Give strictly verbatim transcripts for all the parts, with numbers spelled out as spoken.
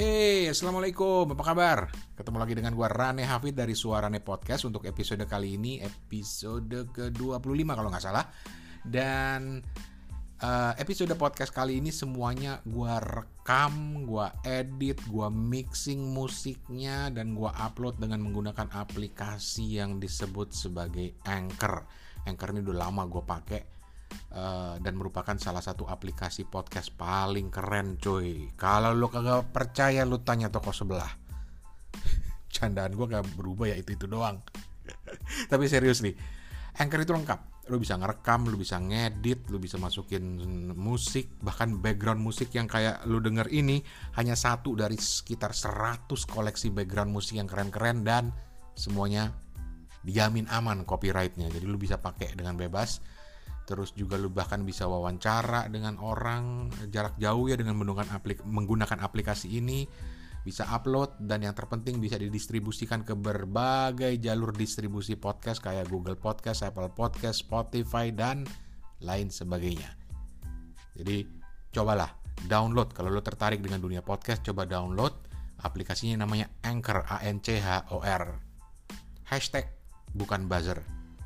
Hey, Assalamualaikum, apa kabar? Ketemu lagi dengan gue Rane Hafid dari Suara Rane Podcast. Untuk episode kali ini, episode ke dua puluh lima kalau gak salah. Dan uh, episode podcast kali ini semuanya gue rekam, gue edit, gue mixing musiknya, dan gue upload dengan menggunakan aplikasi yang disebut sebagai Anchor. Anchor ini udah lama gue pakai. Uh, dan merupakan salah satu aplikasi podcast paling keren cuy. Kalau lo kagak percaya lo tanya toko sebelah. Candaan gue gak berubah ya, itu-itu doang. Tapi serius nih, Anchor itu lengkap. Lo bisa ngerekam, lo bisa ngedit, lo bisa masukin musik. Bahkan background musik yang kayak lo denger ini hanya satu dari sekitar seratus koleksi background musik yang keren-keren. Dan semuanya dijamin aman copyrightnya. Jadi lo bisa pakai dengan bebas. Terus juga lu bahkan bisa wawancara dengan orang jarak jauh ya dengan menggunakan, aplik- menggunakan aplikasi ini. Bisa upload dan yang terpenting bisa didistribusikan ke berbagai jalur distribusi podcast kayak Google Podcast, Apple Podcast, Spotify, dan lain sebagainya. Jadi cobalah download kalau lu tertarik dengan dunia podcast, coba download aplikasinya, namanya Anchor, A N C H O R. Hashtag bukan buzzer.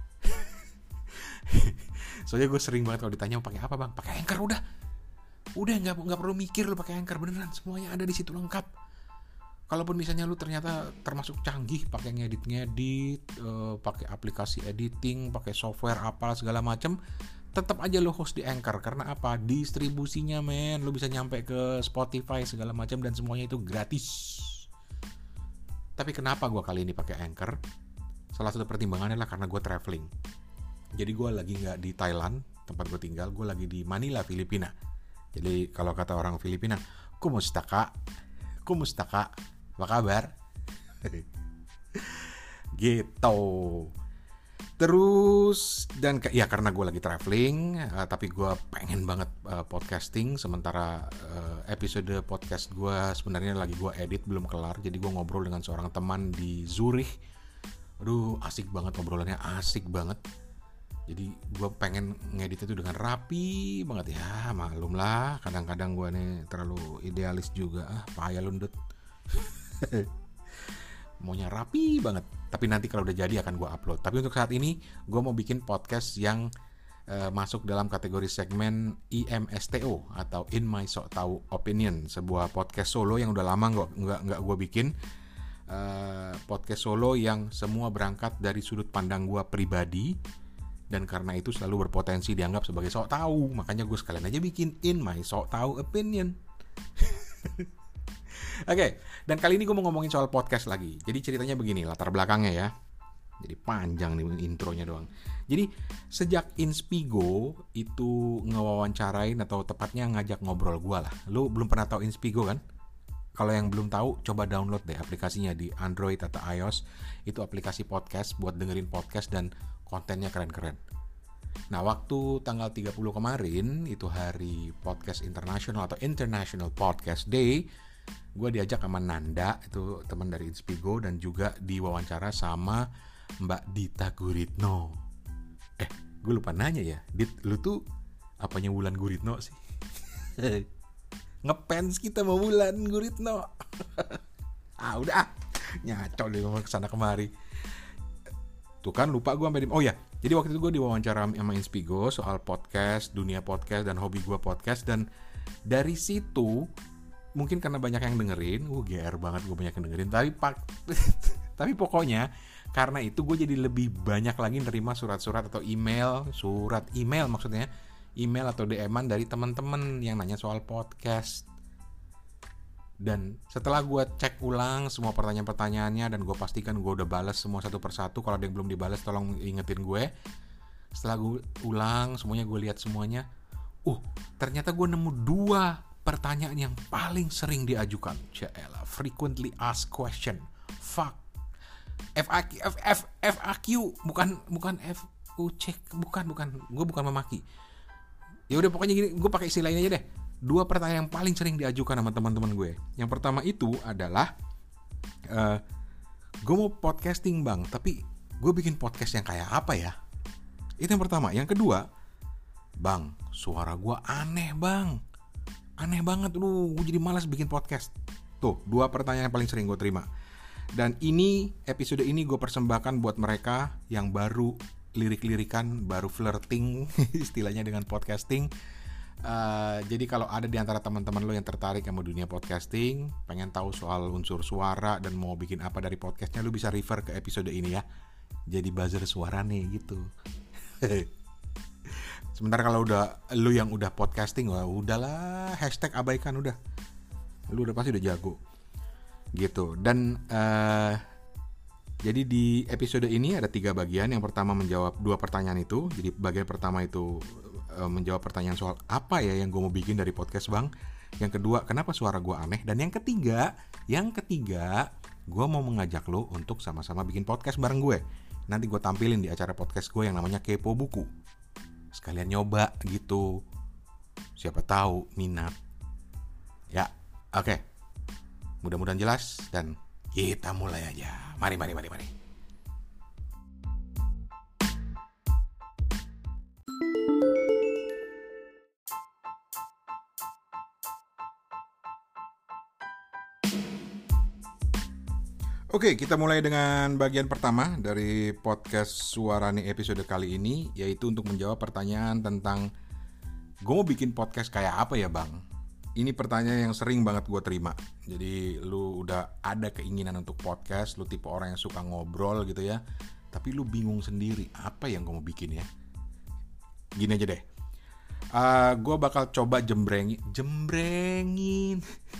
Soalnya gue sering banget kalau ditanya pakai apa bang, pakai Anchor udah, udah nggak nggak perlu mikir lu pakai Anchor, beneran semuanya ada di situ lengkap. Kalaupun misalnya lu ternyata termasuk canggih pakai ngedit-ngedit, uh, pakai aplikasi editing, pakai software apalah segala macem, tetap aja lu host di Anchor karena apa? Distribusinya men, lu bisa nyampe ke Spotify segala macam dan semuanya itu gratis. Tapi kenapa gue kali ini pakai Anchor? Salah satu pertimbangannya adalah karena gue traveling. Jadi gue lagi gak di Thailand, tempat gue tinggal, gue lagi di Manila, Filipina. Jadi kalau kata orang Filipina, kumusta kak? Kumusta kak? Apa kabar? Gitu. Terus, dan ya karena gue lagi traveling, uh, tapi gue pengen banget uh, podcasting. Sementara uh, episode podcast gue sebenarnya lagi gue edit, belum kelar. Jadi gue ngobrol dengan seorang teman di Zurich. Aduh, asik banget ngobrolannya, asik banget. Jadi gue pengen ngedit itu dengan rapi banget ya, maklum lah. Kadang-kadang gue nih terlalu idealis juga, ah payah lundut. Maunya rapi banget. Tapi nanti kalau udah jadi akan gue upload. Tapi untuk saat ini gue mau bikin podcast yang uh, masuk dalam kategori segmen I M S T O atau In My Sok Tau Opinion, sebuah podcast solo yang udah lama nggak nggak nggak gue bikin. Uh, podcast solo yang semua berangkat dari sudut pandang gue pribadi. Dan karena itu selalu berpotensi dianggap sebagai sok tahu. Makanya gue sekalian aja bikin In My Sok Tau Opinion. Oke, okay, dan kali ini gue mau ngomongin soal podcast lagi. Jadi ceritanya begini, latar belakangnya ya. Jadi panjang nih intronya doang. Jadi sejak Inspigo itu ngewawancarain atau tepatnya ngajak ngobrol gue lah. Lu belum pernah tahu Inspigo kan? Kalau yang belum tahu, coba download deh aplikasinya di Android atau iOS. Itu aplikasi podcast buat dengerin podcast dan kontennya keren-keren. Nah, waktu tanggal tiga puluh kemarin, itu hari podcast internasional atau International Podcast Day, gue diajak sama Nanda, itu teman dari Inspigo, dan juga diwawancara sama Mbak Dita Guritno. Eh, gue lupa nanya ya, Dit, lu tuh apanya Wulan Guritno sih? Ngefans kita mau Wulan Guritno. Ah, udah, nyacol deh ngomong kesana kemari. Tuh kan lupa gue sampai di... Oh ya, jadi waktu itu gue diwawancara sama Inspigo soal podcast, dunia podcast, dan hobi gue podcast. Dan dari situ, mungkin karena banyak yang dengerin, gue G R banget gue banyak yang dengerin. Tapi pak, tapi pokoknya karena itu gue jadi lebih banyak lagi nerima surat-surat atau email, surat email maksudnya, email atau D M-an dari teman-teman yang nanya soal podcast. Dan setelah gue cek ulang semua pertanyaan-pertanyaannya dan gue pastikan gue udah balas semua satu persatu. Kalau ada yang belum dibalas tolong ingetin gue. Setelah gue ulang semuanya, gue lihat semuanya, uh ternyata gue nemu dua pertanyaan yang paling sering diajukan. Yaelah, frequently asked question. Fuck. F A Q, F, F, F A Q bukan bukan F U C, bukan bukan. Gue bukan memaki. Ya udah pokoknya gini, gue pakai istilah ini aja deh. Dua pertanyaan yang paling sering diajukan sama teman-teman gue. Yang pertama itu adalah uh, gue mau podcasting bang, tapi gue bikin podcast yang kayak apa ya? Itu yang pertama. Yang kedua, bang, suara gue aneh bang, aneh banget, lu gue jadi malas bikin podcast. Tuh, dua pertanyaan yang paling sering gue terima. Dan ini, episode ini gue persembahkan buat mereka yang baru lirik-lirikan, baru flirting istilahnya dengan podcasting. Uh, jadi kalau ada di antara teman-teman lo yang tertarik sama dunia podcasting, pengen tahu soal unsur suara dan mau bikin apa dari podcastnya, lo bisa refer ke episode ini ya. Jadi buzzer suara nih gitu. Sementara kalau udah lo yang udah podcasting, wah udahlah, hashtag abaikan udah. Lo udah pasti udah jago. Gitu. Dan uh, jadi di episode ini ada tiga bagian. Yang pertama menjawab dua pertanyaan itu. Jadi bagian pertama itu uh, menjawab pertanyaan soal apa ya yang gue mau bikin dari podcast bang. Yang kedua, kenapa suara gue aneh. Dan yang ketiga, yang ketiga gue mau mengajak lo untuk sama-sama bikin podcast bareng gue. Nanti gue tampilin di acara podcast gue yang namanya Kepo Buku. Sekalian nyoba gitu. Siapa tahu minat. Ya, oke okay. Mudah-mudahan jelas dan kita mulai aja. Mari, mari, mari, mari. Oke, kita mulai dengan bagian pertama dari podcast Suarane episode kali ini, yaitu untuk menjawab pertanyaan tentang gue mau bikin podcast kayak apa ya bang? Ini pertanyaan yang sering banget gue terima. Jadi lu udah ada keinginan untuk podcast, lu tipe orang yang suka ngobrol gitu ya, tapi lu bingung sendiri apa yang gue mau bikin ya. Gini aja deh, uh, gue bakal coba jembrengin, jembrengin.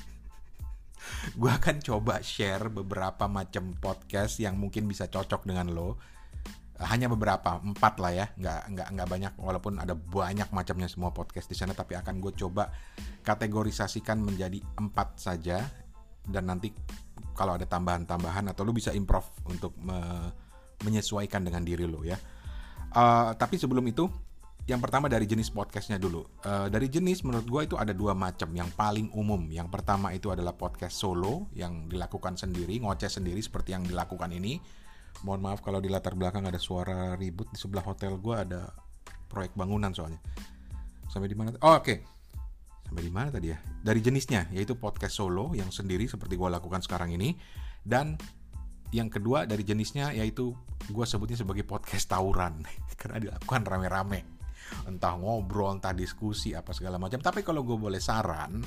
Gue akan coba share beberapa macam podcast yang mungkin bisa cocok dengan lo. Hanya beberapa, empat lah ya, nggak nggak nggak banyak, walaupun ada banyak macamnya semua podcast di sana, tapi akan gue coba kategorisasikan menjadi empat saja, dan nanti kalau ada tambahan-tambahan atau lo bisa improv untuk me- menyesuaikan dengan diri lo ya. Uh, tapi sebelum itu, yang pertama dari jenis podcastnya dulu. Uh, dari jenis menurut gue itu ada dua macam yang paling umum. Yang pertama itu adalah podcast solo yang dilakukan sendiri, ngoceh sendiri seperti yang dilakukan ini. Mohon maaf kalau di latar belakang ada suara ribut, di sebelah hotel gue ada proyek bangunan soalnya. Sampai di mana? Oh, oke. Okay. Sampai di mana tadi ya? Dari jenisnya, yaitu podcast solo yang sendiri seperti gue lakukan sekarang ini. Dan yang kedua dari jenisnya yaitu gue sebutnya sebagai podcast tawuran karena dilakukan rame-rame. Entah ngobrol, entah diskusi, apa segala macam. Tapi kalau gue boleh saran,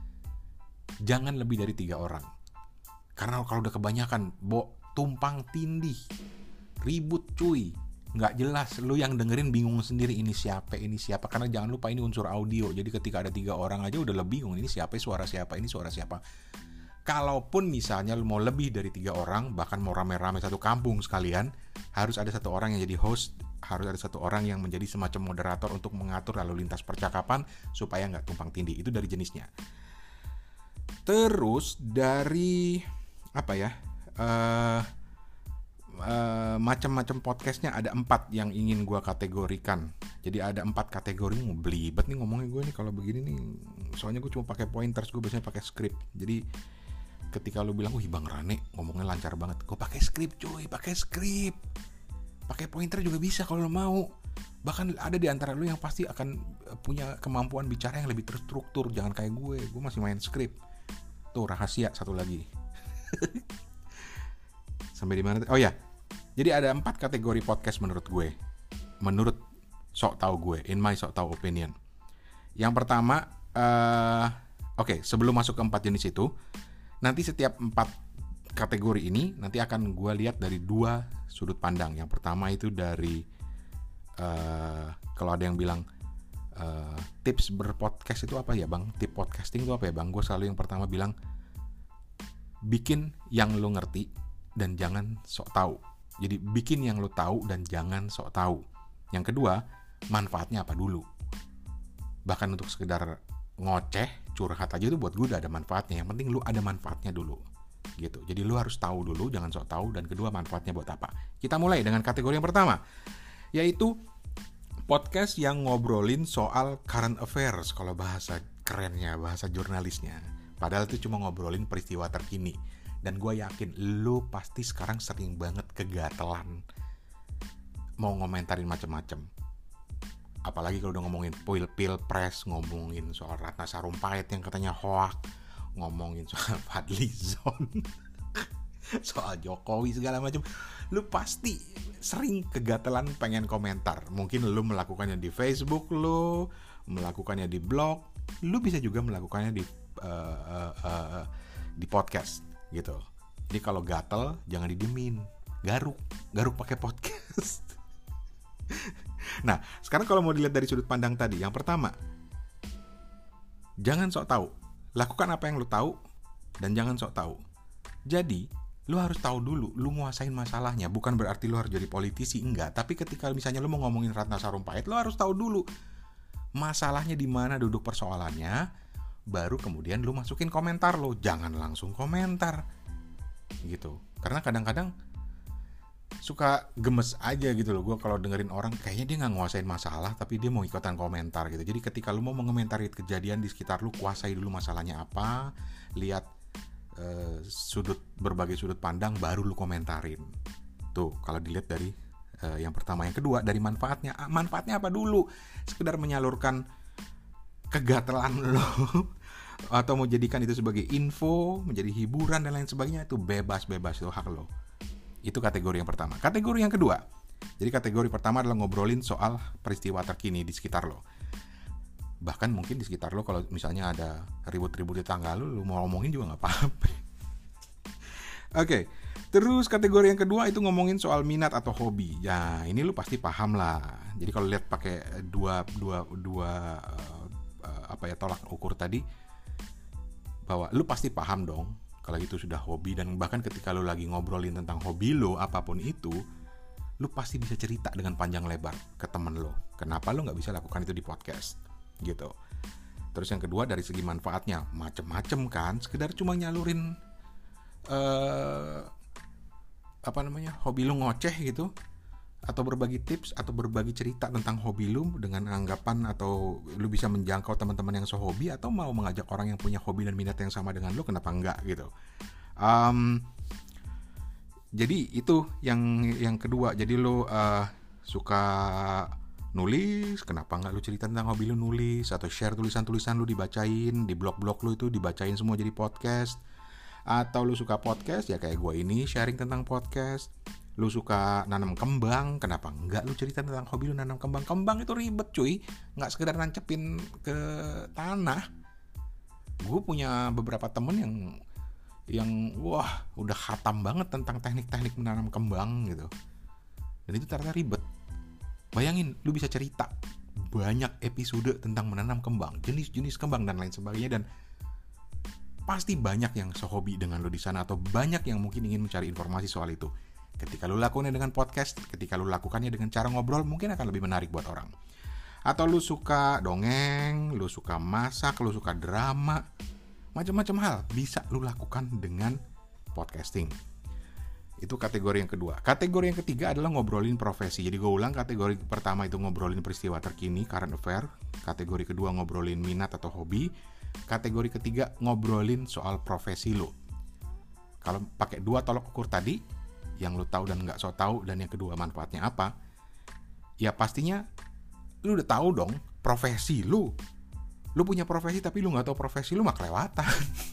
jangan lebih dari tiga orang. Karena kalau udah kebanyakan, bo tumpang tindih, ribut cuy, nggak jelas, lu yang dengerin bingung sendiri ini siapa ini siapa, karena jangan lupa ini unsur audio, jadi ketika ada tiga orang aja udah lebih bingung ini siapa suara siapa ini suara siapa. Kalaupun misalnya lu mau lebih dari tiga orang, bahkan mau rame-rame satu kampung sekalian, harus ada satu orang yang jadi host, harus ada satu orang yang menjadi semacam moderator untuk mengatur lalu lintas percakapan supaya nggak tumpang tindih. Itu dari jenisnya. Terus dari apa ya? Uh, uh, macam-macam podcastnya ada empat yang ingin gue kategorikan. Jadi ada empat kategori. Belibet nih ngomongnya gue nih kalau begini nih. Soalnya gue cuma pakai pointers, gue biasanya pakai script. Jadi ketika lu bilang, wih bang Rane ngomongnya lancar banget, gue pakai script cuy, pakai script, pakai pointer juga bisa kalau lu mau. Bahkan ada di antara lu yang pasti akan punya kemampuan bicara yang lebih terstruktur. Jangan kayak gue, gue masih main script. Tuh rahasia satu lagi. Sampai di mana? Oh ya, jadi ada empat kategori podcast menurut gue, menurut sok tahu gue, in my sok tahu opinion. Yang pertama, uh, oke, okay, sebelum masuk ke empat jenis itu, nanti setiap empat kategori ini nanti akan gue lihat dari dua sudut pandang. Yang pertama itu dari, uh, kalau ada yang bilang uh, tips berpodcast itu apa ya bang? Tip podcasting itu apa ya bang? Gue selalu yang pertama bilang, bikin yang lo ngerti dan jangan sok tahu. Jadi bikin yang lo tahu dan jangan sok tahu. Yang kedua, manfaatnya apa dulu. Bahkan untuk sekedar ngoceh, curhat aja itu buat gue udah ada manfaatnya. Yang penting lo ada manfaatnya dulu. Gitu. Jadi lo harus tahu dulu, jangan sok tahu. Dan kedua, manfaatnya buat apa. Kita mulai dengan kategori yang pertama, yaitu podcast yang ngobrolin soal current affairs. Kalau bahasa kerennya, bahasa jurnalisnya. Padahal itu cuma ngobrolin peristiwa terkini. Dan gue yakin lo pasti sekarang sering banget kegatelan mau ngomentarin macam-macam. Apalagi kalau udah ngomongin pil pilpres, ngomongin soal Ratna Sarumpait yang katanya hoax, ngomongin soal Fadlizon, soal Jokowi segala macam, lu pasti sering kegatelan pengen komentar. Mungkin lu melakukannya di Facebook, lu melakukannya di blog, lu bisa juga melakukannya di uh, uh, uh, di podcast gitu. Jadi kalau gatel jangan didiemin, garuk, garuk pakai podcast. Nah, sekarang kalau mau dilihat dari sudut pandang tadi, yang pertama, jangan sok tahu. Lakukan apa yang lu tahu dan jangan sok tahu. Jadi, lu harus tahu dulu, lu nguasain masalahnya. Bukan berarti lu harus jadi politisi, enggak. Tapi ketika misalnya lu mau ngomongin Ratna Sarumpait, lu harus tahu dulu masalahnya di mana, duduk persoalannya, baru kemudian lu masukin komentar lo. Jangan langsung komentar. Gitu. Karena kadang-kadang suka gemes aja gitu loh gue kalau dengerin orang kayaknya dia nggak nguasain masalah tapi dia mau ikutan komentar gitu. Jadi ketika lu mau mengomentari kejadian di sekitar lu, kuasai dulu masalahnya apa, lihat uh, sudut berbagai sudut pandang, baru lu komentarin. Tuh kalau dilihat dari uh, yang pertama. Yang kedua dari manfaatnya. Manfaatnya apa dulu? Sekedar menyalurkan kegatelan lo atau mau jadikan itu sebagai info, menjadi hiburan dan lain sebagainya, itu bebas-bebas, itu hak lo. Itu kategori yang pertama. Kategori yang kedua, jadi kategori pertama adalah ngobrolin soal peristiwa terkini di sekitar lo. Bahkan mungkin di sekitar lo kalau misalnya ada ribut-ribut di tangga lo, lo mau ngomongin juga gak apa-apa. Oke, okay. Terus kategori yang kedua itu ngomongin soal minat atau hobi. Ya ini lo pasti paham lah. Jadi kalau lihat pakai dua dua dua uh, uh, apa ya tolak ukur tadi, bahwa lo pasti paham dong kalau itu sudah hobi. Dan bahkan ketika lu lagi ngobrolin tentang hobi lu, apapun itu, lu pasti bisa cerita dengan panjang lebar ke temen lu. Kenapa lu gak bisa lakukan itu di podcast gitu. Terus yang kedua dari segi manfaatnya, macem-macem kan. Sekedar cuma nyalurin uh, apa namanya hobi lu ngoceh gitu, atau berbagi tips, atau berbagi cerita tentang hobi lu dengan anggapan, atau lu bisa menjangkau teman-teman yang sehobi, atau mau mengajak orang yang punya hobi dan minat yang sama dengan lu, kenapa enggak gitu. Um, jadi itu yang yang kedua. Jadi lu uh, suka nulis, kenapa enggak lu cerita tentang hobi lu nulis, atau share tulisan-tulisan lu dibacain di blog-blog lu, itu dibacain semua jadi podcast. Atau lu suka podcast, ya kayak gue ini sharing tentang podcast. Lu suka nanam kembang, kenapa enggak lu cerita tentang hobi lu nanam kembang. Kembang itu ribet cuy, nggak sekedar nancepin ke tanah. Gue punya beberapa temen yang yang wah udah khatam banget tentang teknik-teknik menanam kembang gitu. Dan itu ternyata ribet. Bayangin lu bisa cerita banyak episode tentang menanam kembang, jenis-jenis kembang dan lain sebagainya, dan pasti banyak yang sehobi dengan lu di sana, atau banyak yang mungkin ingin mencari informasi soal itu. Ketika lu lakukannya dengan podcast, ketika lu lakukannya dengan cara ngobrol, mungkin akan lebih menarik buat orang. Atau lu suka dongeng, lu suka masak, lu suka drama, macam-macam hal bisa lu lakukan dengan podcasting. Itu kategori yang kedua. Kategori yang ketiga adalah ngobrolin profesi. Jadi gue ulang, kategori pertama itu ngobrolin peristiwa terkini, current affair. Kategori kedua ngobrolin minat atau hobi. Kategori ketiga ngobrolin soal profesi lu. Kalau pakai dua tolok ukur tadi, yang lu tahu dan nggak so tahu, dan yang kedua manfaatnya apa, ya pastinya lu udah tahu dong profesi lu. Lu punya profesi tapi lu nggak tahu profesi lu, mah kelewatan.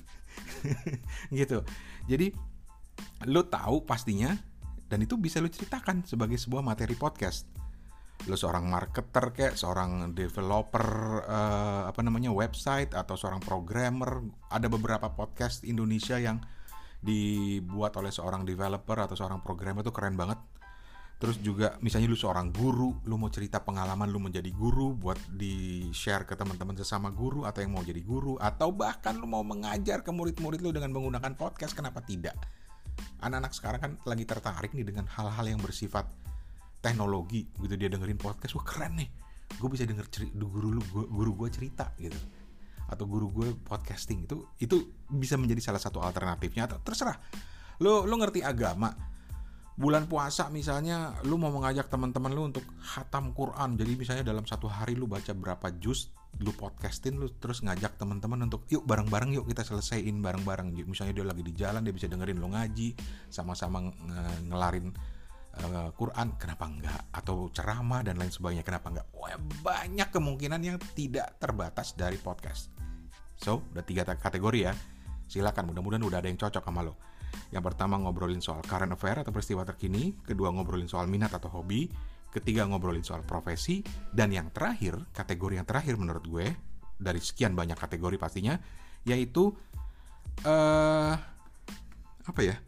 Gitu. Jadi lu tahu pastinya, dan itu bisa lu ceritakan sebagai sebuah materi podcast. Lu seorang marketer kayak, seorang developer uh, apa namanya website, atau seorang programmer. Ada beberapa podcast Indonesia yang dibuat oleh seorang developer atau seorang programmer, itu keren banget. Terus juga misalnya lu seorang guru, lu mau cerita pengalaman lu menjadi guru buat di share ke teman-teman sesama guru atau yang mau jadi guru, atau bahkan lu mau mengajar ke murid-murid lu dengan menggunakan podcast, kenapa tidak? Anak-anak sekarang kan lagi tertarik nih dengan hal-hal yang bersifat teknologi gitu, dia dengerin podcast, wah keren nih, gue bisa denger ceri- guru lu guru gue cerita gitu, atau guru gue podcasting. Itu itu bisa menjadi salah satu alternatifnya. Atau terserah lu lu ngerti agama, bulan puasa misalnya lu mau mengajak teman-teman lu untuk khatam Quran. Jadi misalnya dalam satu hari lu baca berapa juz, lu podcastin, lu terus ngajak teman-teman untuk yuk bareng-bareng, yuk kita selesaiin bareng-bareng. Misalnya dia lagi di jalan, dia bisa dengerin lu ngaji, sama-sama ngelarin uh, Quran, kenapa enggak? Atau ceramah dan lain sebagainya, kenapa enggak? Wah, banyak kemungkinan yang tidak terbatas dari podcast. So, udah tiga kategori ya. Silakan, mudah-mudahan udah ada yang cocok sama lo. Yang pertama ngobrolin soal current affair atau peristiwa terkini, kedua ngobrolin soal minat atau hobi, ketiga ngobrolin soal profesi, dan yang terakhir, kategori yang terakhir menurut gue, dari sekian banyak kategori pastinya, yaitu uh, apa ya?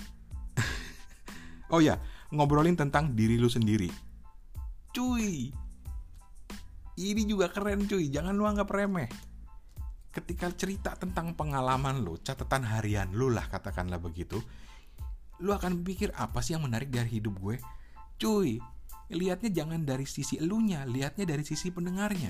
Oh ya, ngobrolin tentang diri lu sendiri. Cuy, ini juga keren cuy, jangan lu anggap remeh. Ketika cerita tentang pengalaman lu, catatan harian lu lah katakanlah begitu, lu akan pikir apa sih yang menarik dari hidup gue? Cuy, lihatnya jangan dari sisi elunya, lihatnya dari sisi pendengarnya.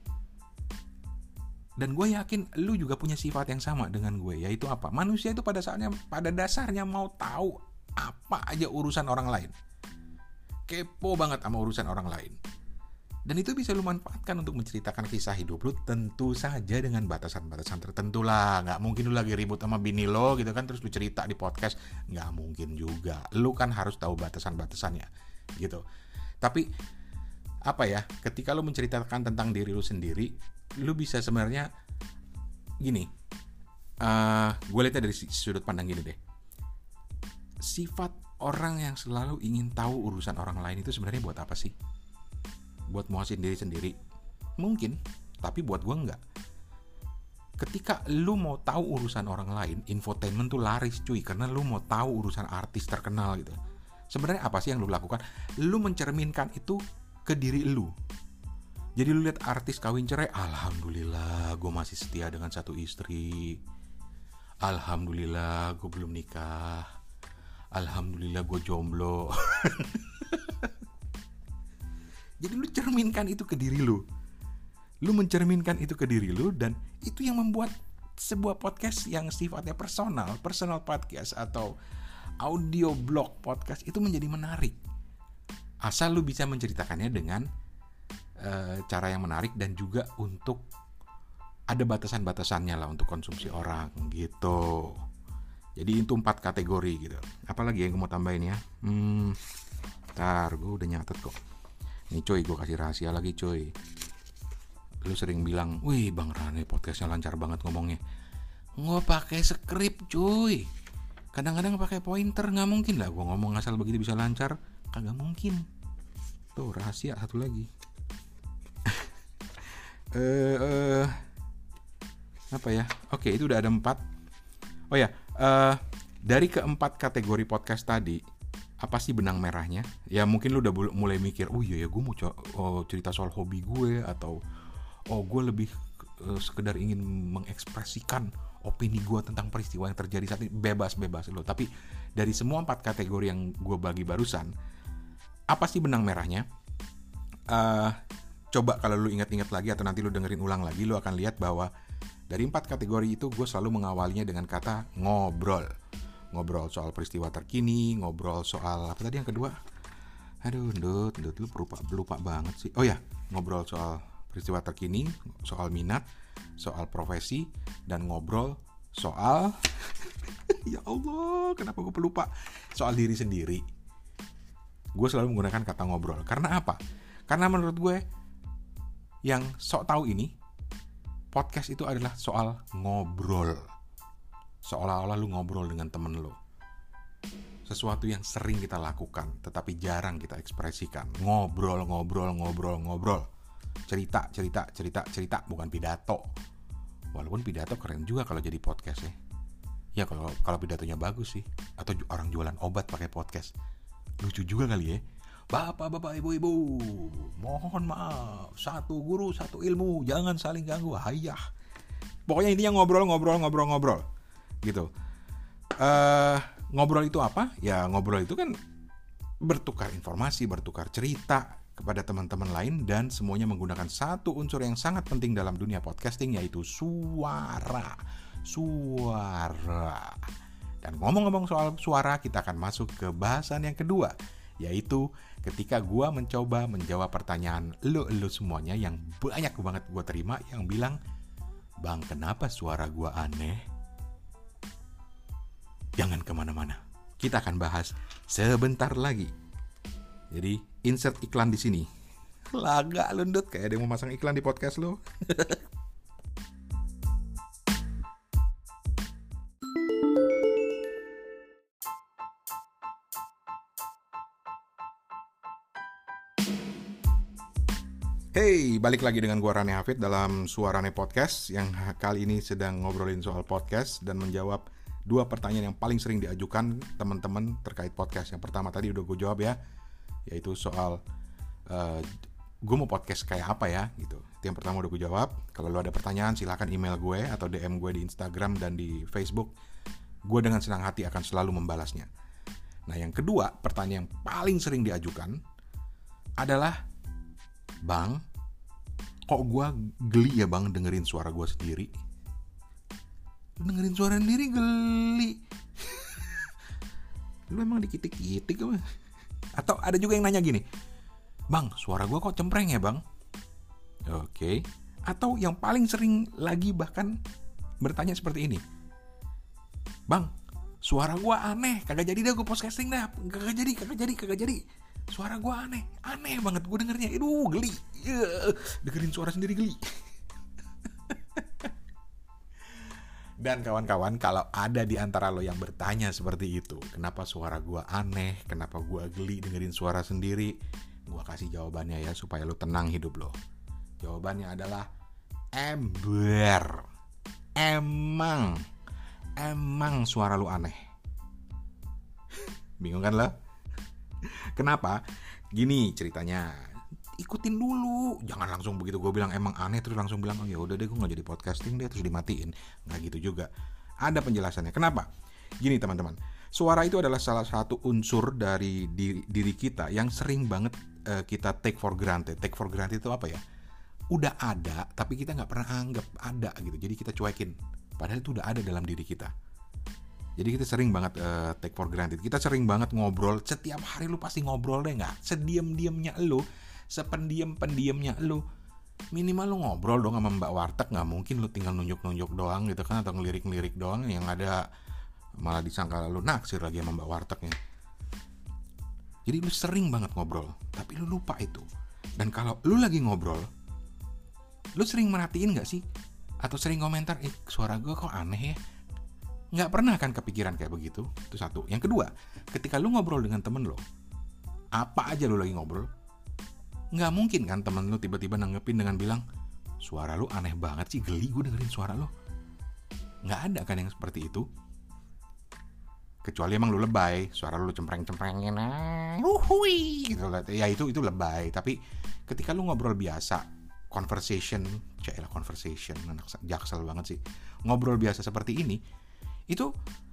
Dan gue yakin lu juga punya sifat yang sama dengan gue, yaitu apa? Manusia itu pada saatnya, pada dasarnya mau tahu apa aja urusan orang lain. Kepo banget sama urusan orang lain. Dan itu bisa lu manfaatkan untuk menceritakan kisah hidup lu, tentu saja dengan batasan-batasan tertentu lah. Gak mungkin lu lagi ribut sama bini lo gitu kan, terus lu cerita di podcast. Gak mungkin juga. Lu kan harus tahu batasan-batasannya gitu. Tapi apa ya, ketika lu menceritakan tentang diri lu sendiri, lu bisa sebenarnya gini, uh, gue lihatnya dari sudut pandang gini deh. Sifat orang yang selalu ingin tahu urusan orang lain itu sebenarnya buat apa sih? Buat muasin diri sendiri? Mungkin, tapi buat gue enggak. Ketika lu mau tahu urusan orang lain, infotainment tuh laris cuy, karena lu mau tahu urusan artis terkenal gitu. Sebenarnya apa sih yang lu lakukan? Lu mencerminkan itu ke diri lu. Jadi lu lihat artis kawin cerai, alhamdulillah gue masih setia dengan satu istri. Alhamdulillah gue belum nikah. Alhamdulillah gue jomblo. Jadi lu cerminkan itu ke diri lu. Lu mencerminkan itu ke diri lu, dan itu yang membuat sebuah podcast yang sifatnya personal, personal podcast atau audio blog podcast itu menjadi menarik. Asal lu bisa menceritakannya dengan uh, cara yang menarik dan juga untuk ada batasan-batasannya lah untuk konsumsi orang gitu. Jadi itu empat kategori gitu. Apalagi yang gue mau tambahin ya? Hmm, ntar gue udah nyatet kok. Nih coy, gue kasih rahasia lagi coy. Lu sering bilang, wih Bang Rane podcastnya lancar banget ngomongnya. Nggak pakai skrip cuy. Kadang-kadang pakai pointer, nggak mungkin lah gue ngomong asal begitu bisa lancar. Kagak mungkin. Tuh rahasia satu lagi. Eh, uh, uh, apa ya? Oke, itu udah ada empat. Oh ya, uh, dari keempat kategori podcast tadi, apa sih benang merahnya? Ya mungkin lu udah mulai mikir, oh iya ya gue mau co- oh, cerita soal hobi gue, atau oh gue lebih uh, sekedar ingin mengekspresikan opini gue tentang peristiwa yang terjadi saat ini. Bebas-bebas lo. Tapi dari semua empat kategori yang gue bagi barusan, apa sih benang merahnya? Uh, coba kalau lu ingat-ingat lagi atau nanti lu dengerin ulang lagi, lu akan lihat bahwa dari empat kategori itu gue selalu mengawalinya dengan kata ngobrol. Ngobrol soal peristiwa terkini, ngobrol soal apa tadi yang kedua? Aduh, ndut, ndut lu lupa, lupa banget sih. Oh ya, ngobrol soal peristiwa terkini, soal minat, soal profesi, dan ngobrol soal ya Allah, kenapa gue pelupa? Soal diri sendiri. Gue selalu menggunakan kata ngobrol. Karena apa? Karena menurut gue yang sok tahu ini, podcast itu adalah soal ngobrol. Seolah-olah lu ngobrol dengan temen lu. Sesuatu yang sering kita lakukan, tetapi jarang kita ekspresikan. Ngobrol, ngobrol, ngobrol, ngobrol. Cerita, cerita, cerita, cerita, bukan pidato. Walaupun pidato keren juga kalau jadi podcast ya. Ya kalau kalau pidatonya bagus sih. Atau orang jualan obat pakai podcast. Lucu juga kali ya. Bapak-bapak, ibu-ibu, mohon maaf, satu guru, satu ilmu, jangan saling ganggu, hayah. Pokoknya intinya ngobrol, ngobrol, ngobrol, ngobrol, gitu. Uh, ngobrol itu apa? Ya ngobrol itu kan bertukar informasi, bertukar cerita kepada teman-teman lain, dan semuanya menggunakan satu unsur yang sangat penting dalam dunia podcasting, yaitu suara. Suara. Dan ngomong-ngomong soal suara, kita akan masuk ke bahasan yang kedua, yaitu ketika gue mencoba menjawab pertanyaan lo-lo semuanya yang banyak banget gue terima yang bilang, Bang, kenapa suara gue aneh? Jangan kemana-mana, kita akan bahas sebentar lagi. Jadi insert iklan di sini. Laga lundut kayak ada yang mau masang iklan di podcast lo. Hey, balik lagi dengan gua Rane Hafid dalam Suarane Podcast yang kali ini sedang ngobrolin soal podcast dan menjawab dua pertanyaan yang paling sering diajukan teman-teman terkait podcast. Yang pertama tadi udah gue jawab ya, yaitu soal uh, gue mau podcast kayak apa ya gitu. Itu yang pertama udah gue jawab. Kalau lo ada pertanyaan silahkan email gue atau D M gue di Instagram dan di Facebook. Gue dengan senang hati akan selalu membalasnya. Nah yang kedua, pertanyaan yang paling sering diajukan adalah, Bang, kok gue geli ya bang dengerin suara gue sendiri? Dengerin suara sendiri geli. Lu emang dikitik-kitik apa? Atau ada juga yang nanya gini, Bang, suara gue kok cempreng ya bang? Oke. Atau yang paling sering lagi bahkan bertanya seperti ini, Bang, suara gue aneh, kagak jadi dah gue podcasting dah, kagak jadi, kagak jadi, kagak jadi. Suara gue aneh, aneh banget gue dengernya, aduh geli, uh, dengerin suara sendiri geli. Dan kawan-kawan, kalau ada di antara lo yang bertanya seperti itu, kenapa suara gue aneh, kenapa gue geli dengerin suara sendiri, gue kasih jawabannya ya supaya lo tenang hidup lo. Jawabannya adalah ember, emang, emang suara lo aneh. Bingung kan lo? Kenapa? Gini ceritanya, ikutin dulu, jangan langsung begitu gue bilang emang aneh terus langsung bilang oh ya udah deh gue nggak jadi podcasting deh terus dimatiin, nggak gitu juga. Ada penjelasannya. Kenapa? Gini teman-teman, suara itu adalah salah satu unsur dari diri, diri kita yang sering banget uh, kita take for granted. Take for granted itu apa ya? Udah ada tapi kita nggak pernah anggap ada gitu, jadi kita cuekin. Padahal itu udah ada dalam diri kita. Jadi kita sering banget uh, take for granted. Kita sering banget ngobrol. Setiap hari lu pasti ngobrol deh gak? Sediem-diemnya lu, sependiem-pendiemnya lu, minimal lu ngobrol dong sama mbak warteg. Gak mungkin lu tinggal nunjuk-nunjuk doang gitu kan, atau ngelirik-ngelirik doang. Yang ada malah disangka lu naksir lagi sama mbak wartegnya. Jadi lu sering banget ngobrol, tapi lu lupa itu. Dan kalau lu lagi ngobrol, lu sering merhatiin gak sih? Atau sering komentar, eh suara gue kok aneh ya? Nggak pernah kan kepikiran kayak begitu. Itu satu. Yang kedua, ketika lu ngobrol dengan temen lo, apa aja lu lagi ngobrol, nggak mungkin kan temen lu tiba-tiba nanggepin dengan bilang, suara lu aneh banget sih, geli gue dengerin suara lu. Nggak ada kan yang seperti itu. Kecuali emang lu lebay, suara lu cempreng-cemprengin, ah, uhui, gitu. Ya itu itu lebay. Tapi ketika lu ngobrol biasa, conversation, cailah conversation, anak jaksel banget sih, ngobrol biasa seperti ini, itu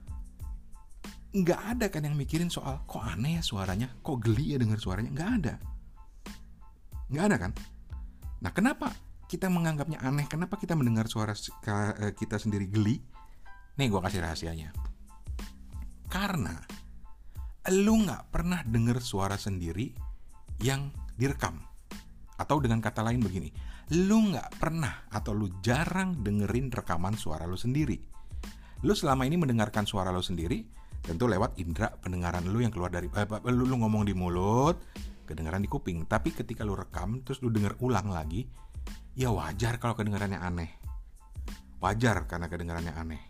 nggak ada kan yang mikirin soal kok aneh ya suaranya, kok geli ya denger suaranya, nggak ada, nggak ada kan. Nah kenapa kita menganggapnya aneh, kenapa kita mendengar suara kita sendiri geli? Nih gue kasih rahasianya. Karena lu nggak pernah denger suara sendiri yang direkam. Atau dengan kata lain begini, lu nggak pernah atau lu jarang dengerin rekaman suara lu sendiri. Lu selama ini mendengarkan suara lu sendiri tentu lewat indera pendengaran lu yang keluar dari eh, lu, lu ngomong di mulut, kedengaran di kuping. Tapi ketika lu rekam terus lu denger ulang lagi, ya wajar kalau kedengarannya aneh. Wajar karena kedengarannya aneh.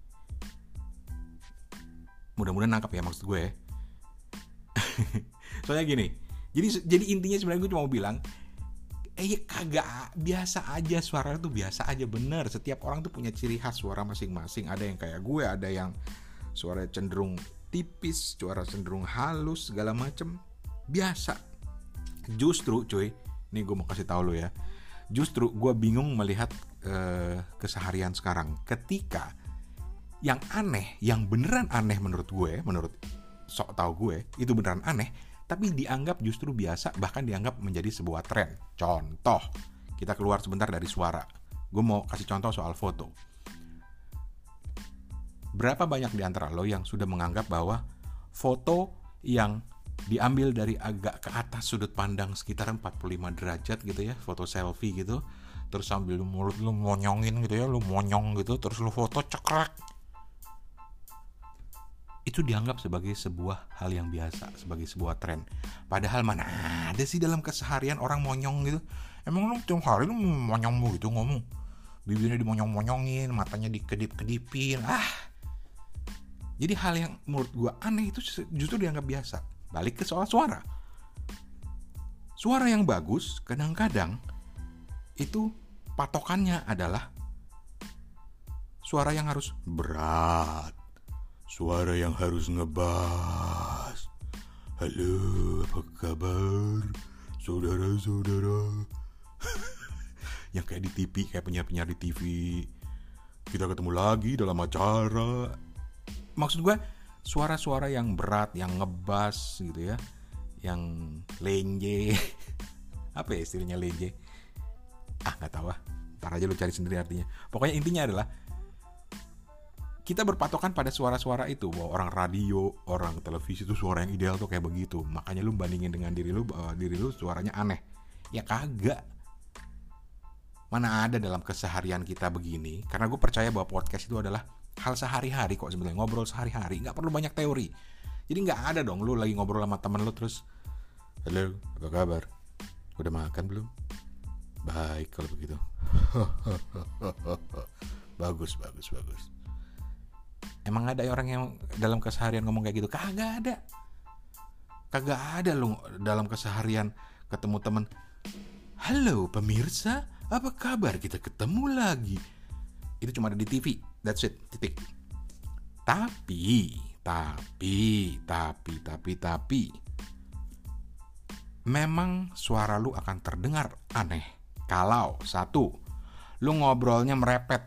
Mudah-mudahan nangkap ya maksud gue. Soalnya gini, jadi jadi intinya sebenarnya gue cuma mau bilang, eh kagak, biasa aja, suara tuh biasa aja, bener. Setiap orang tuh punya ciri khas suara masing-masing. Ada yang kayak gue, ada yang suara cenderung tipis, suara cenderung halus, segala macem. Biasa. Justru cuy, nih gue mau kasih tahu lo ya, justru gue bingung melihat uh, keseharian sekarang. Ketika yang aneh, yang beneran aneh menurut gue, menurut sok tahu gue, itu beneran aneh, tapi dianggap justru biasa, bahkan dianggap menjadi sebuah tren. Contoh, kita keluar sebentar dari suara. Gue mau kasih contoh soal foto. Berapa banyak di antara lo yang sudah menganggap bahwa foto yang diambil dari agak ke atas sudut pandang sekitar empat puluh lima derajat gitu ya, foto selfie gitu, terus sambil mulut lo monyongin gitu ya, lo monyong gitu, terus lo foto cekrek, itu dianggap sebagai sebuah hal yang biasa, sebagai sebuah tren. Padahal mana ada sih dalam keseharian orang monyong gitu. Emang lu tiap hari lu monyong gitu ngomong, bibirnya dimonyong-monyongin, matanya dikedip-kedipin. Ah, jadi hal yang menurut gue aneh itu justru dianggap biasa. Balik ke soal suara. Suara yang bagus kadang-kadang itu patokannya adalah suara yang harus berat, suara yang harus ngebas. Halo, apa kabar saudara-saudara? Yang kayak di T V, kayak penyiar-penyiar di T V. Kita ketemu lagi dalam acara. Maksud gue suara-suara yang berat, yang ngebas gitu ya, yang lenje. Apa ya istilahnya lenje? Ah nggak tahu ah. Ntar aja lu cari sendiri artinya. Pokoknya intinya adalah kita berpatokan pada suara-suara itu, bahwa orang radio, orang televisi itu suara yang ideal tuh kayak begitu. Makanya lu bandingin dengan diri lu, uh, diri lu suaranya aneh. Ya kagak. Mana ada dalam keseharian kita begini. Karena gue percaya bahwa podcast itu adalah hal sehari-hari kok sebenarnya, ngobrol sehari-hari, nggak perlu banyak teori. Jadi nggak ada dong lu lagi ngobrol sama temen lu terus, halo, apa kabar? Udah makan belum? Baik kalau begitu. Bagus, bagus, bagus. Emang ada orang yang dalam keseharian ngomong kayak gitu? Kagak ada. Kagak ada lu dalam keseharian ketemu temen, halo pemirsa, apa kabar? Kita ketemu lagi. Itu cuma ada di T V. That's it. Titik. Tapi, tapi, tapi, tapi, tapi, memang suara lu akan terdengar aneh kalau satu, lu ngobrolnya merepet.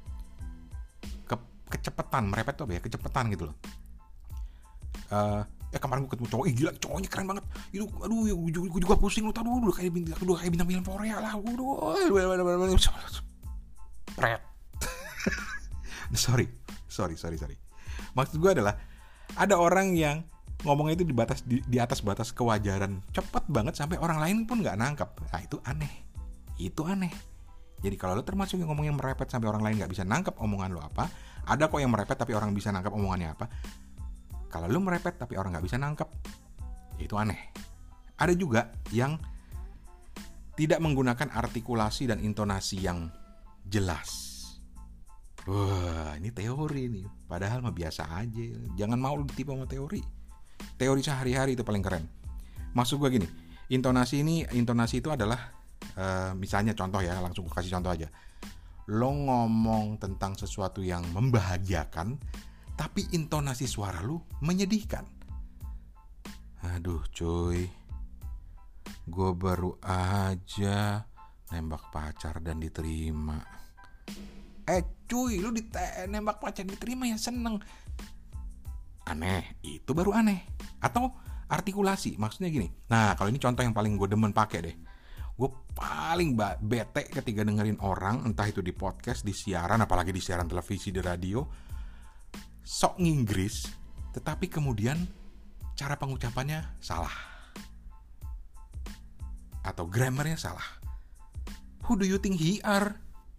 Kecepatan, merepet tuh apa ya? Kecepatan gitu loh. Uh, eh kemarin gue ketemu cowok, ih gila cowoknya keren banget. Itu, aduh, gue juga, juga pusing lu, aduh, udah kayak bintang, udah kayak bintang film Korea lah. Aduh, pret. sorry, sorry, sorry, sorry. Maksud gue adalah ada orang yang ngomongnya itu di batas di, di atas batas kewajaran, cepet banget sampai orang lain pun nggak nangkep. Nah itu aneh, itu aneh. Jadi kalau lo termasuk yang ngomongnya merepet sampai orang lain nggak bisa nangkep omongan lo apa, ada kok yang merepet tapi orang bisa nangkep omongannya apa. Kalau lo merepet tapi orang nggak bisa nangkep, ya itu aneh. Ada juga yang tidak menggunakan artikulasi dan intonasi yang jelas. Wah, ini teori nih. Padahal mah biasa aja. Jangan mau lu ditipu sama teori. Teori sehari-hari itu paling keren. Maksud gue gini, intonasi ini, intonasi itu adalah Uh, misalnya contoh ya, langsung gue kasih contoh aja. Lo ngomong tentang sesuatu yang membahagiakan, tapi intonasi suara lo menyedihkan. Aduh cuy, gue baru aja nembak pacar dan diterima. Eh cuy, lo dite- nembak pacar diterima ya seneng. Aneh, itu baru aneh. Atau artikulasi, maksudnya gini. Nah kalau ini contoh yang paling gue demen pakai deh. Gue paling bete ketika dengerin orang, entah itu di podcast, di siaran, apalagi di siaran televisi, di radio, sok nginggris, tetapi kemudian cara pengucapannya salah. Atau grammarnya salah. Who do you think he are?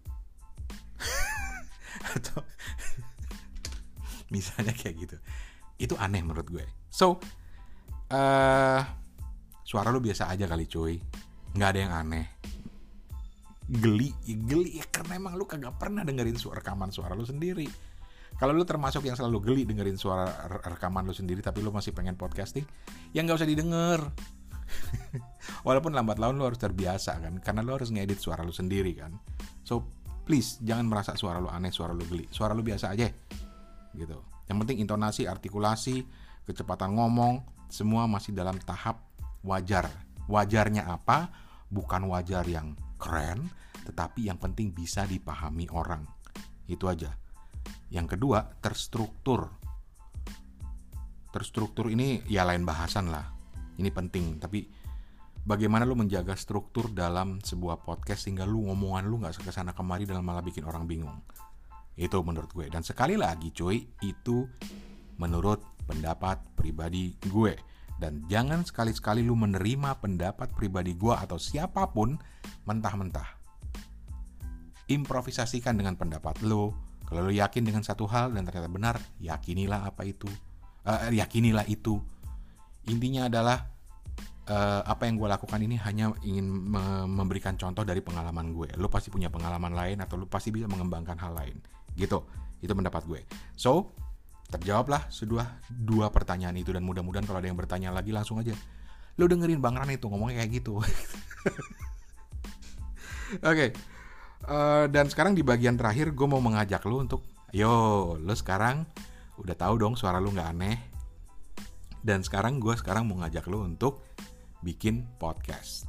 Atau misalnya kayak gitu. Itu aneh menurut gue. So, uh, suara lu biasa aja kali cuy. Nggak ada yang aneh. Geli, geli ya karena emang lu kagak pernah dengerin suara rekaman suara lu sendiri. Kalau lu termasuk yang selalu geli dengerin suara rekaman lu sendiri tapi lu masih pengen podcasting, ya nggak usah didengar. Walaupun lambat laun lu harus terbiasa kan, karena lu harus ngedit suara lu sendiri kan. So please jangan merasa suara lu aneh, suara lu geli. Suara lu biasa aja gitu. Yang penting intonasi, artikulasi, kecepatan ngomong, semua masih dalam tahap wajar. Wajarnya apa? Bukan wajar yang keren, tetapi yang penting bisa dipahami orang. Itu aja. Yang kedua, terstruktur. Terstruktur ini ya lain bahasan lah. Ini penting, tapi bagaimana lu menjaga struktur dalam sebuah podcast sehingga lu ngomongan lu gak kesana kemari dan malah bikin orang bingung. Itu menurut gue. Dan sekali lagi cuy, itu menurut pendapat pribadi gue. Dan jangan sekali-sekali lu menerima pendapat pribadi gue atau siapapun mentah-mentah. Improvisasikan dengan pendapat lu. Kalau lu yakin dengan satu hal dan ternyata benar, yakinilah apa itu. Uh, yakinilah itu. Intinya adalah uh, apa yang gue lakukan ini hanya ingin me- memberikan contoh dari pengalaman gue. Lu pasti punya pengalaman lain atau lu pasti bisa mengembangkan hal lain. Gitu. Itu pendapat gue. So, terjawablah sudah dua pertanyaan itu dan mudah-mudahan kalau ada yang bertanya lagi langsung aja. Lu dengerin Bang Ran itu ngomongnya kayak gitu. Oke, uh, dan sekarang di bagian terakhir gue mau mengajak lo untuk, yo, lo sekarang udah tahu dong suara lo nggak aneh. Dan sekarang gue sekarang mau ngajak lo untuk bikin podcast.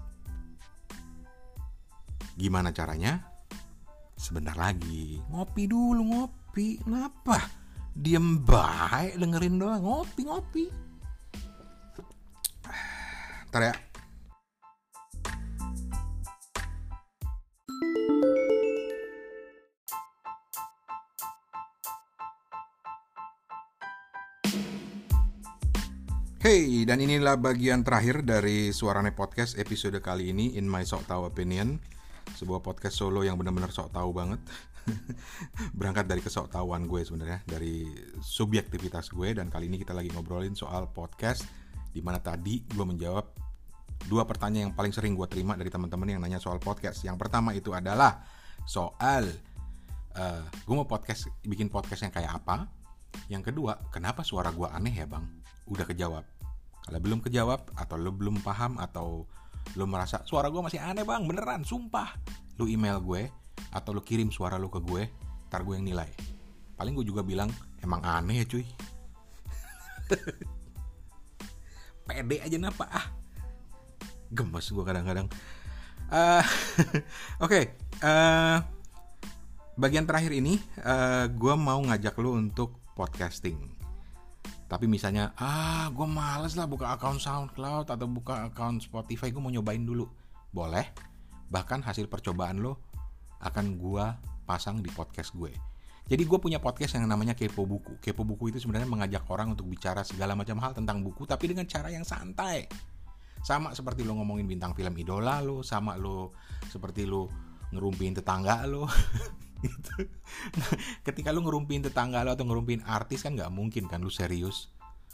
Gimana caranya? Sebentar lagi. Ngopi dulu, ngopi. Kenapa? Diem baik, dengerin doang. Ngopi, ngopi. Ntar ya. Hey, dan inilah bagian terakhir dari Suarane Podcast episode kali ini, In My Sok Tahu Opinion. Sebuah podcast solo yang benar-benar sok tahu banget. Berangkat dari kesok tahuan gue sebenarnya, dari subjektivitas gue. Dan kali ini kita lagi ngobrolin soal podcast, dimana tadi gue menjawab dua pertanyaan yang paling sering gue terima dari teman-teman yang nanya soal podcast. Yang pertama itu adalah soal uh, gue mau podcast, bikin podcast yang kayak apa. Yang kedua, kenapa suara gue aneh ya bang? Udah kejawab. Kalau belum kejawab, atau lo belum paham, atau lo merasa suara gue masih aneh bang, beneran, sumpah, lo email gue, atau lo kirim suara lo ke gue, ntar gue yang nilai. Paling gue juga bilang, emang aneh ya cuy. Pede aja napa ah. Gemes gue kadang-kadang. uh, Oke, okay, uh, bagian terakhir ini uh, gue mau ngajak lo untuk podcasting. Tapi misalnya, ah gue males lah buka akun SoundCloud atau buka akun Spotify, gue mau nyobain dulu. Boleh, bahkan hasil percobaan lo akan gue pasang di podcast gue. Jadi gue punya podcast yang namanya Kepo Buku. Kepo Buku itu sebenarnya mengajak orang untuk bicara segala macam hal tentang buku, tapi dengan cara yang santai. Sama seperti lo ngomongin bintang film idola lo, sama lo seperti lo ngerumpiin tetangga lo. Gitu. Nah, ketika lu ngerumpiin tetangga lo atau ngerumpiin artis kan nggak mungkin kan lu serius.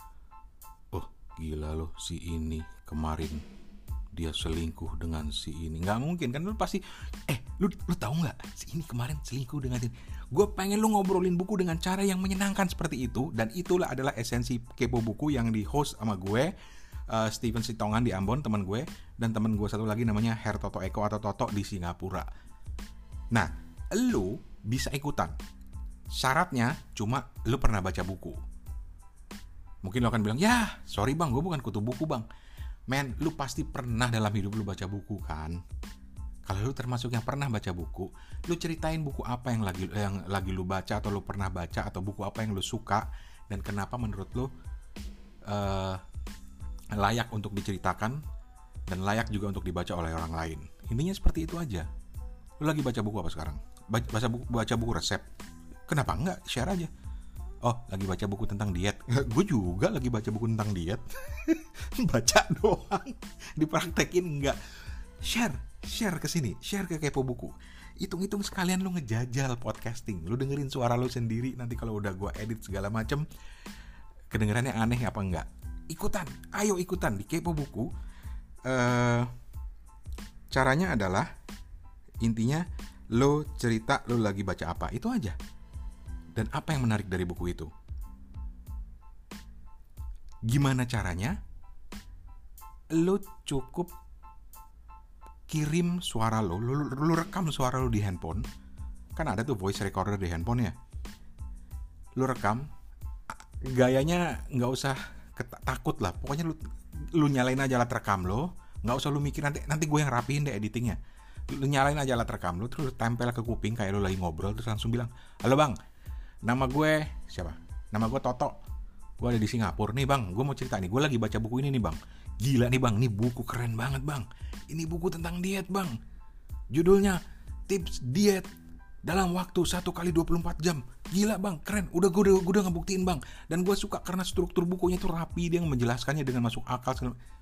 Oh gila lo, si ini kemarin dia selingkuh dengan si ini. Nggak mungkin kan, lu pasti eh lu lu tahu nggak si ini kemarin selingkuh dengan ini. Gue pengen lu ngobrolin buku dengan cara yang menyenangkan seperti itu, dan itulah adalah esensi Kepo Buku yang di host sama gue, uh, Steven Sitongan di Ambon, teman gue, dan teman gue satu lagi namanya Her Toto Eko atau Toto di Singapura. Nah, lu bisa ikutan. Syaratnya cuma lu pernah baca buku. Mungkin lu akan bilang, ya sorry bang, gue bukan kutu buku bang. Men, lu pasti pernah dalam hidup lu baca buku kan. Kalau lu termasuk yang pernah baca buku, lu ceritain buku apa yang lagi yang lagi lu baca, atau lu pernah baca, atau buku apa yang lu suka, dan kenapa menurut lu uh, layak untuk diceritakan dan layak juga untuk dibaca oleh orang lain. Intinya seperti itu aja. Lu lagi baca buku apa sekarang? Baca buku, baca buku resep. Kenapa enggak? Share aja. Oh, lagi baca buku tentang diet. Gue juga lagi baca buku tentang diet. Baca doang. Dipraktekin enggak. Share, share ke sini, share ke Kepo Buku. Hitung-hitung sekalian lu ngejajal podcasting. Lu dengerin suara lu sendiri, nanti kalau udah gue edit segala macem, kedengerannya aneh apa enggak. Ikutan, ayo ikutan di Kepo Buku. Uh, caranya adalah, intinya lo cerita lo lagi baca apa, itu aja. Dan apa yang menarik dari buku itu? Gimana caranya? Lo cukup kirim suara lo, lo, lo rekam suara lo di handphone. Kan ada tuh voice recorder di handphone ya. Lo rekam, gayanya nggak usah ketak- takut lah. Pokoknya lo, lo nyalain aja alat rekam lo. Nggak usah lo mikir nanti nanti gue yang rapihin deh editingnya. Lu nyalain aja alat rekam lu, terus tempel ke kuping kayak lu lagi ngobrol, terus langsung bilang, halo bang, nama gue siapa? Nama gue Toto, gue ada di Singapura nih bang, gue mau cerita nih, gue lagi baca buku ini nih bang, gila nih bang, nih buku keren banget bang, ini buku tentang diet bang, judulnya Tips Diet dalam waktu satu kali dua puluh empat jam, gila bang, keren, udah gue udah, gue udah ngebuktiin bang, dan gue suka karena struktur bukunya itu rapi, dia menjelaskannya dengan masuk akal,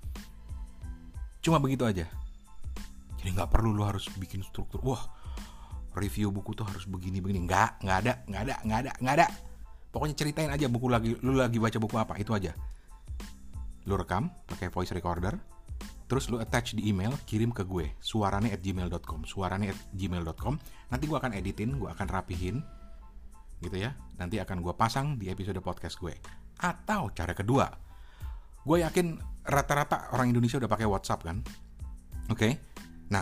cuma begitu aja. Jadi nggak perlu lu harus bikin struktur. Wah, review buku tuh harus begini-begini. Nggak, nggak ada, nggak ada, nggak ada, nggak ada. Pokoknya ceritain aja buku lagi, lu lagi baca buku apa, itu aja. Lu rekam pakai voice recorder, terus lu attach di email, kirim ke gue, suarane at gmail dot com, suarane at gmail dot com. Nanti gue akan editin, gue akan rapihin, gitu ya. Nanti akan gue pasang di episode podcast gue. Atau cara kedua, gue yakin rata-rata orang Indonesia udah pakai WhatsApp kan, oke? Okay? Nah,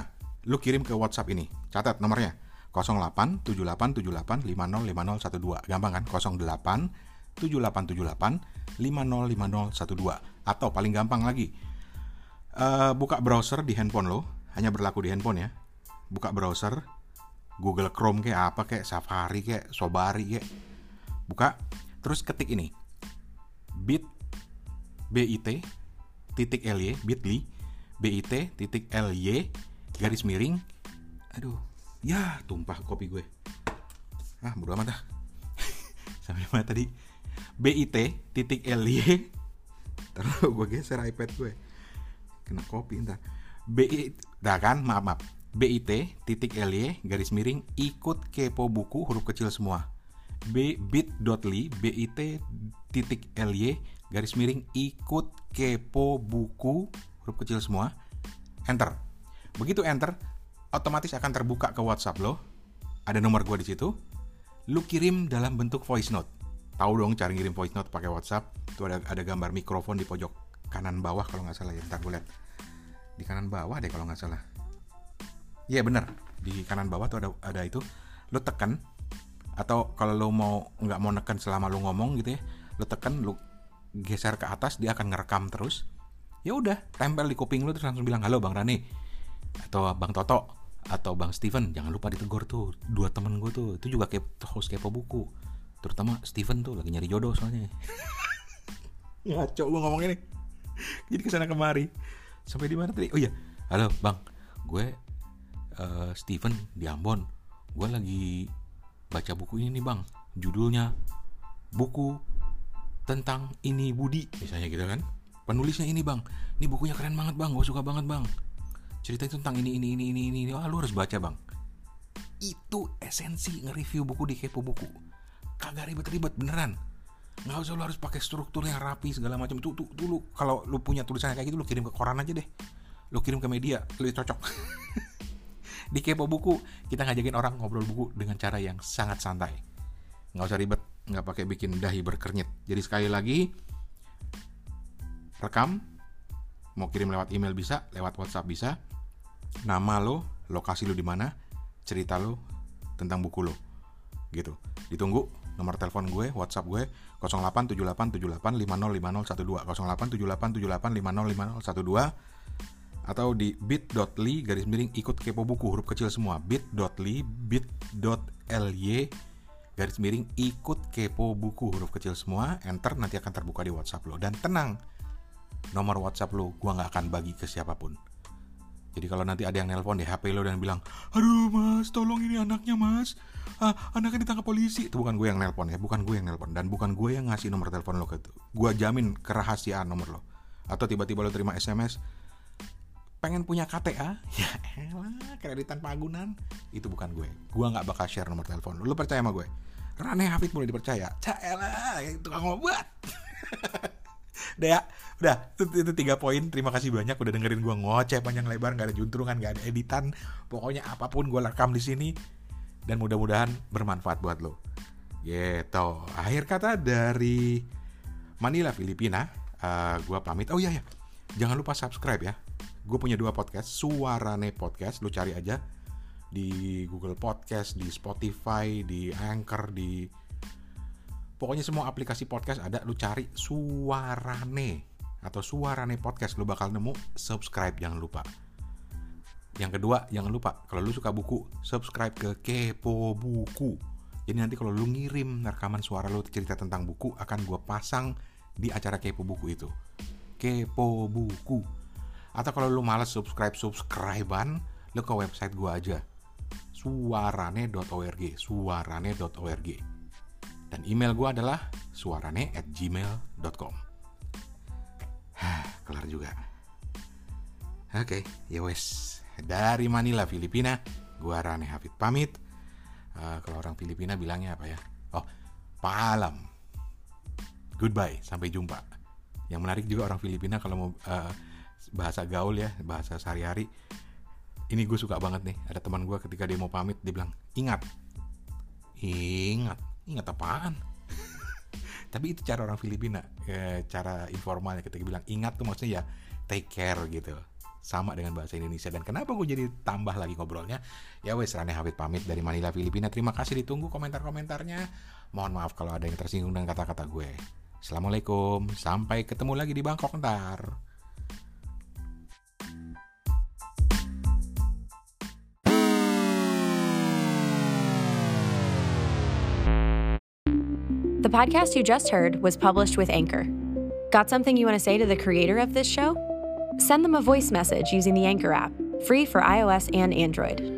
lu kirim ke WhatsApp ini. Catat nomornya nol delapan tujuh delapan tujuh delapan lima nol lima nol satu dua. Gampang kan? nol delapan tujuh delapan tujuh delapan lima nol lima nol satu dua. Atau paling gampang lagi, uh, buka browser di handphone lo. Hanya berlaku di handphone ya. Buka browser Google Chrome kayak apa kayak Safari kayak Sobari kayak. Buka, terus ketik ini bit bit titik ly bit.ly bit titik ly garis miring, aduh ya tumpah kopi gue, ah bodo amat dah. Sampai mana tadi? Bit titik ly, terus gue geser iPad gue kena kopi entar. Bit, dah kan, maaf maaf bit titik ly garis miring ikut kepo buku huruf kecil semua. B bit.ly bit titik ly garis miring ikut kepo buku huruf kecil semua. Enter. Begitu enter, otomatis akan terbuka ke WhatsApp lo. Ada nomor gue di situ. Lu kirim dalam bentuk voice note. Tahu dong cara ngirim voice note pakai WhatsApp? Itu ada ada gambar mikrofon di pojok kanan bawah kalau nggak salah ya. Ntar gue lihat. Di kanan bawah deh kalau nggak salah. Iya bener, di kanan bawah tuh ada ada itu. Lu tekan, atau kalau lu mau nggak mau neken selama lu ngomong gitu ya, lu tekan, lu geser ke atas, dia akan ngerekam terus. Ya udah, tempel di kuping lu terus langsung bilang halo Bang Rane, atau Bang Toto, atau Bang Steven. Jangan lupa ditegur tuh dua temen gue tuh, itu juga kayak host kepo buku. Terutama Steven tuh lagi nyari jodoh soalnya. Ngaco gue ngomong ini. Jadi kesana kemari. Sampai di mana tadi? Oh iya, halo Bang, gue uh, Steven di Ambon. Gue lagi baca buku ini nih Bang. Judulnya buku tentang ini Budi, misalnya gitu kan. Penulisnya ini Bang. Ini bukunya keren banget Bang. Gue suka banget Bang. Ceritanya tentang ini ini ini ini ini. Wah, lu harus baca Bang. Itu esensi nge-review buku di Kepo Buku. Kagak ribet-ribet beneran. Nggak usah lu harus pakai struktur yang rapi segala macam. Tuh tuh dulu kalau lu punya tulisannya kayak gitu, lu kirim ke koran aja deh. Lu kirim ke media, lebih cocok. Di Kepo Buku kita ngajakin orang ngobrol buku dengan cara yang sangat santai. Nggak usah ribet, nggak pakai bikin dahi berkernyit. Jadi sekali lagi, rekam, mau kirim lewat email bisa, lewat WhatsApp bisa, nama lo, lokasi lo di mana, cerita lo tentang buku lo, gitu. Ditunggu nomor telepon gue, WhatsApp gue nol delapan tujuh delapan tujuh delapan lima nol lima nol satu dua, nol delapan tujuh delapan tujuh delapan lima nol lima nol satu dua, atau di bit.ly garis miring ikut kepo buku huruf kecil semua, bit.ly bit.ly garis miring ikut kepo buku huruf kecil semua. Enter, nanti akan terbuka di WhatsApp lo. Dan tenang, nomor WhatsApp lo gue gak akan bagi ke siapapun. Jadi kalau nanti ada yang nelpon di H P lo dan bilang, aduh mas, tolong ini anaknya mas, ah, anaknya ditangkap polisi, itu bukan gue yang nelpon ya, bukan gue yang nelpon, dan bukan gue yang ngasih nomor telepon lo ke itu. Gue jamin kerahasiaan nomor lo. Atau tiba-tiba lo terima S M S, pengen punya K T A, ya elah, kreditan pagunan, itu bukan gue. Gue gak bakal share nomor telepon lo. Lo percaya sama gue? Rane Hafid mulai dipercaya. Caelah, itu tukang ngobat. Udah ya, udah itu, itu tiga poin. Terima kasih banyak udah dengerin gue ngoceh panjang lebar, nggak ada juntrungan, nggak ada editan. Pokoknya apapun gue rekam di sini dan mudah-mudahan bermanfaat buat lo. Gitu. Akhir kata dari Manila, Filipina. Uh, gue pamit. Oh iya ya, jangan lupa subscribe ya. Gue punya dua podcast, Suarane Podcast. Lu cari aja di Google Podcast, di Spotify, di Anchor, di pokoknya semua aplikasi podcast ada, lu cari Suarane atau Suarane Podcast, lu bakal nemu. Subscribe jangan lupa. Yang kedua, jangan lupa kalau lu suka buku, subscribe ke Kepo Buku. Jadi nanti kalau lu ngirim rekaman suara lu cerita tentang buku, akan gue pasang di acara Kepo Buku itu. Kepo Buku. Atau kalau lu malas subscribe-subscribean, lu ke website gue aja, suarane dot org, suarane dot org. Dan email gue adalah suarane at gmail dot com. Hah, kelar juga. Oke, okay, ya wes. Dari Manila, Filipina, gue Rane Hafid pamit. Uh, kalau orang Filipina bilangnya apa ya? Oh, paalam. Goodbye, sampai jumpa. Yang menarik juga orang Filipina kalau mau uh, bahasa gaul ya, bahasa sehari-hari. Ini gue suka banget nih. Ada teman gue ketika dia mau pamit, dia bilang, ingat. Ingat. Ingat apaan? Tapi itu cara orang Filipina, e, cara informalnya ketika bilang ingat tuh maksudnya ya take care gitu. sama dengan bahasa Indonesia. Dan kenapa gue jadi tambah lagi ngobrolnya? Ya wes, Rane Hafid pamit dari Manila, Filipina. Terima kasih, ditunggu komentar-komentarnya. Mohon maaf kalau ada yang tersinggung dengan kata-kata gue. Assalamualaikum, sampai ketemu lagi di Bangkok ntar. The podcast you just heard was published with Anchor. Got something you want to say to the creator of this show? Send them a voice message using the Anchor app, free for iOS and Android.